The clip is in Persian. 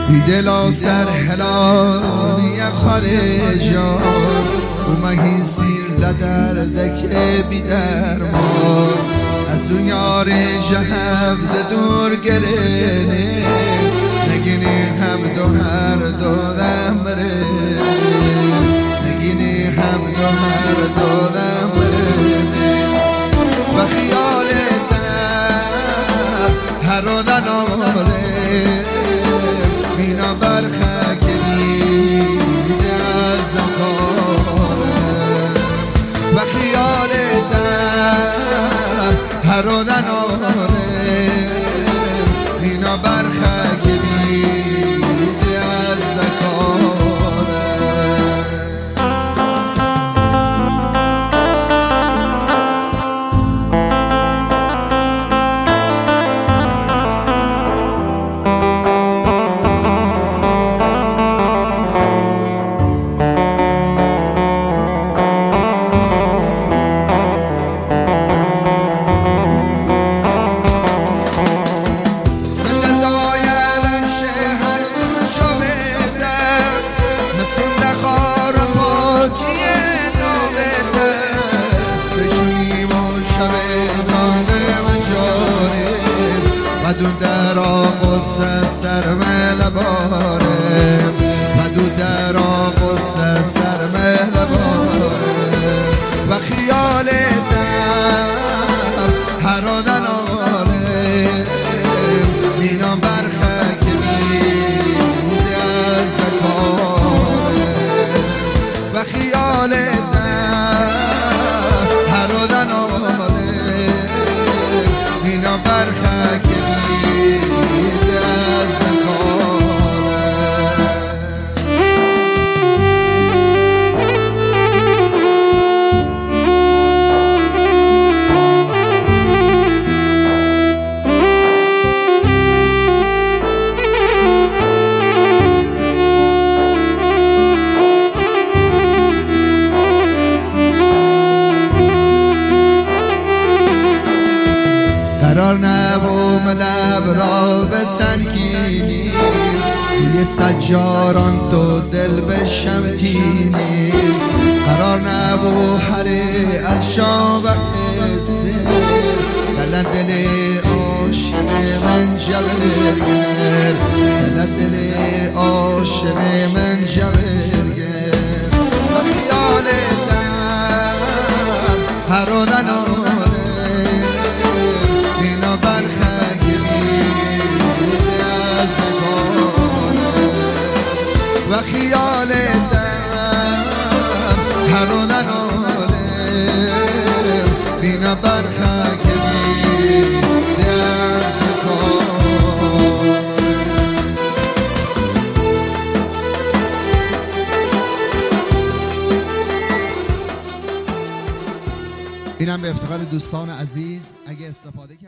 دلا سر هلانی خارجان اومهی سیر لدردک بی درمان از اون یار جهفت دور گرنه نگینی هم دو هر دو دمره نگینی هم دو هر دو دمره و خیالت هر رو دناره مینا برخه که دیده از نخاره و خیالت هر رو دناره مینا برخه که دیده از نخاره مدو در آقصت سرمه باره مدو در آقصت سرمه باره و خیال در هر آدن آله مینا برخه که میده از دکاره و خیال در هر آدن آله مینا برخه که قرار نبوم لب را به تنگینی یه سجاران تو دل به شمتینی قرار نبو هره از شام بسته دل دل عاشق من جبرگر دل دل عاشق من جبرگر و خیال دم هر آدن برخه که میده از نگاره و خیال دم هر رو نناله بینا برخه که میده از نگاره اینم به افتخار دوستان عزیز اگه استفاده